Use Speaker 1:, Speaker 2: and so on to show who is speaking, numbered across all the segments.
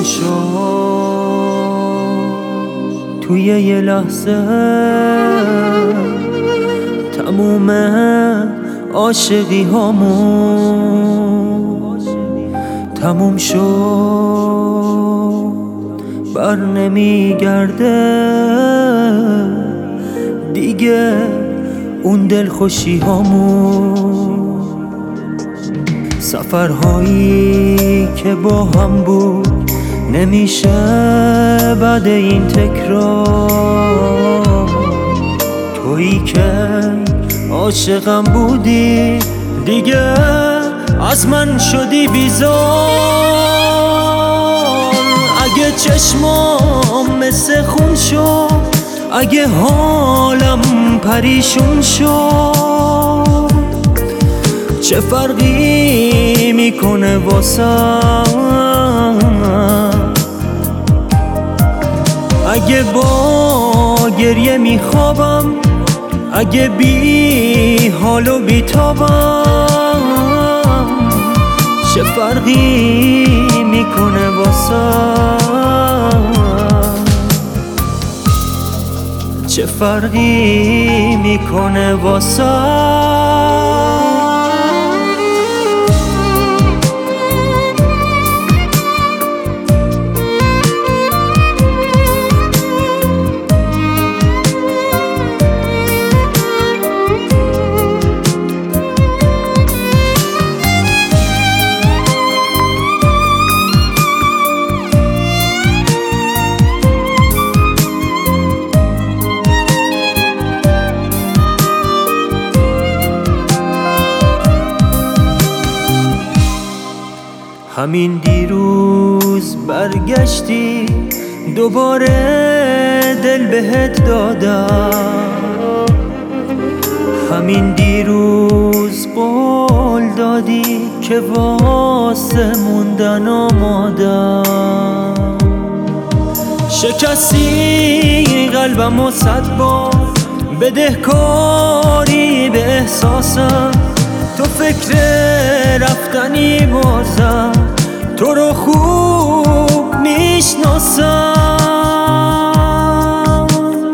Speaker 1: خون شد توی یه لحظه تموم عاشقی هامون تموم شد بر نمیگرده دیگه اون دلخوشی هامون سفرهایی که با هم بود نمیشه بعد این تکرار تویی که عاشقم بودی دیگه از من شدی بیزار اگه چشمام مثل خون شد اگه حالم پریشون شد چه فرقی میکنه واسم اگه با گریه میخوابم اگه بی حال و بی تابم چه فرقی میکنه واسم چه فرقی میکنه واسم همین دیروز برگشتی دوباره دل بهت دادم همین دیروز قول دادی که واسه موندن آمادم شکستی قلبم و 100 بار بدهکاری به احساسم تو فکر رفتنی بازم تو رو خوب میشناسم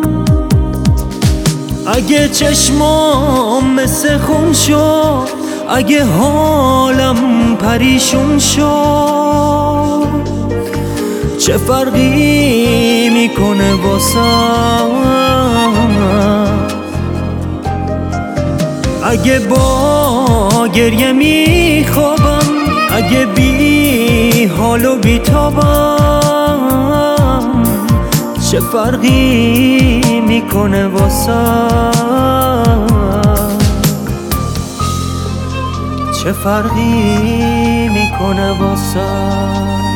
Speaker 1: اگه چشمام مثل خون شد اگه حالم پریشون شد چه فرقی میکنه واسم اگه با گریه میخوابم اگه بی حال و بی تابم چه فرقی میکنه واسم چه فرقی میکنه واسم